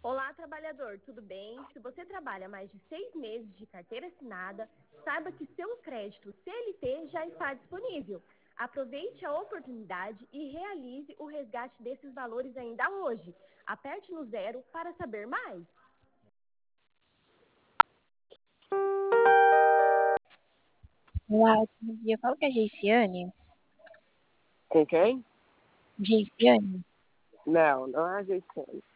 Olá, trabalhador, tudo bem? Se você trabalha mais de 6 meses de carteira assinada, saiba que seu crédito CLT já está disponível. Aproveite a oportunidade e realize o resgate desses valores ainda hoje. Aperte no 0 para saber mais. Olá, bom dia. Fala com a Geiciane. Com quem? Geiciane. Não é a Geiciane.